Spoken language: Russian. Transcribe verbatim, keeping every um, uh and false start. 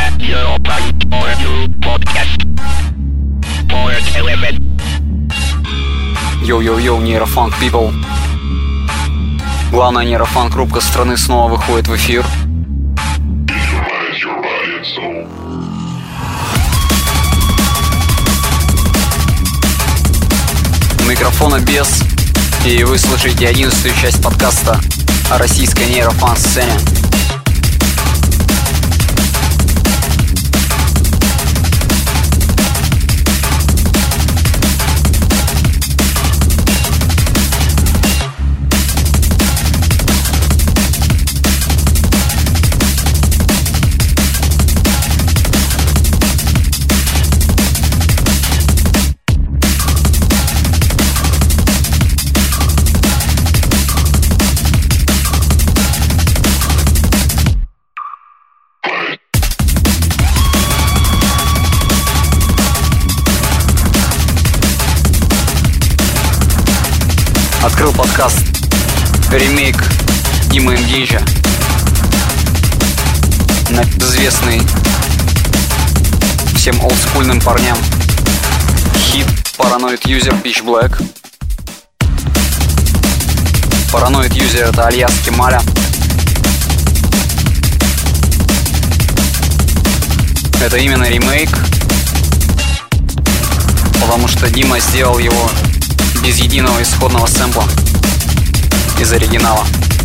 Йоу-йоу-йоу, нейрофанк people. Главная нейрофанк-рубка страны снова выходит в эфир. Микрофона без, и вы слушаете одиннадцатую часть подкаста о российской нейрофанк-сцене. Открыл подкаст ремейк Димы Энгейджа на известный всем олдскульным парням хит Paranoid User Pitch Black. Paranoid User — это alias Кемаля. Это именно ремейк, потому что Дима сделал его без единого исходного сэмпла из оригинала.